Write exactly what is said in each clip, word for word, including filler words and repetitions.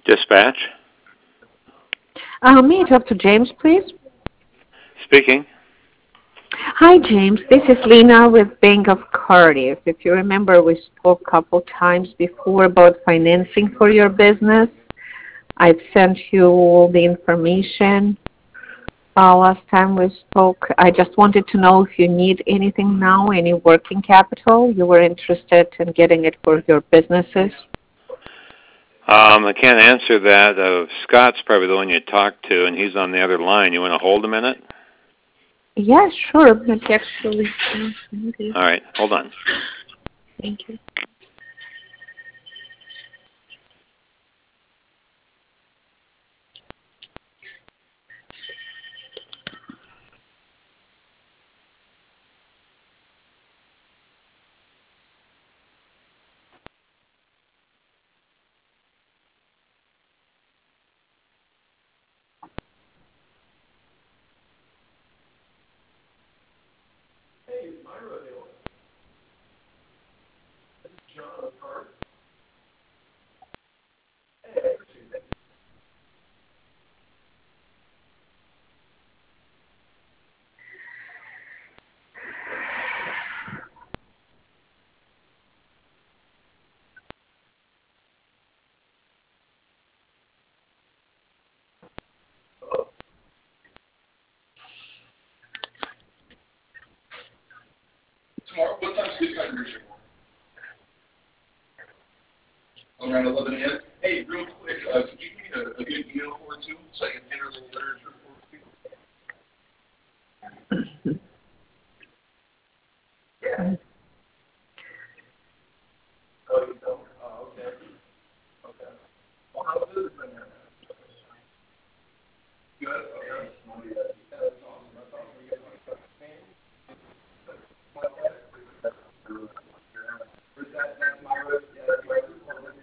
Dispatch. Uh, may I talk to James, please? Speaking. Hi, James. This is Lena with Bank of Cardiff. If you remember, we spoke a couple times before about financing for your business. I've sent you all the information uh, last time we spoke. I just wanted to know if you need anything now, any working capital. You were interested in getting it for your businesses. Um, I can't answer that. Uh, Scott's probably the one you talked to, and he's on the other line. You want to hold a minute? Yeah, sure. It's actually. All right, hold on. Thank you. Tomorrow, what time's good time to reach you? Around eleven a.m. Hey, real quick, uh, could you give me a, a good email for it too, so I can enter the literature for it? Yeah. Oh, you don't? Oh, okay. Okay. Well, how good is it there? Good? Okay. That's awesome. That's awesome. You guys want to start paying? That, that's my road. Yeah, that's my road.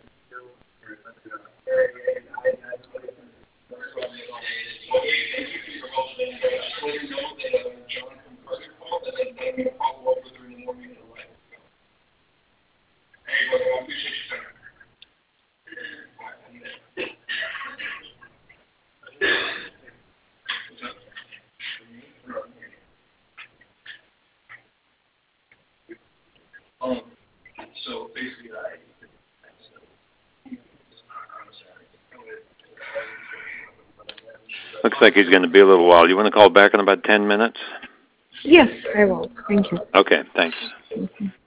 Um, so basically, I. Looks like he's going to be a little while. You want to call back in about ten minutes? Yes, I will. Thank you. Okay, thanks. Mm-hmm.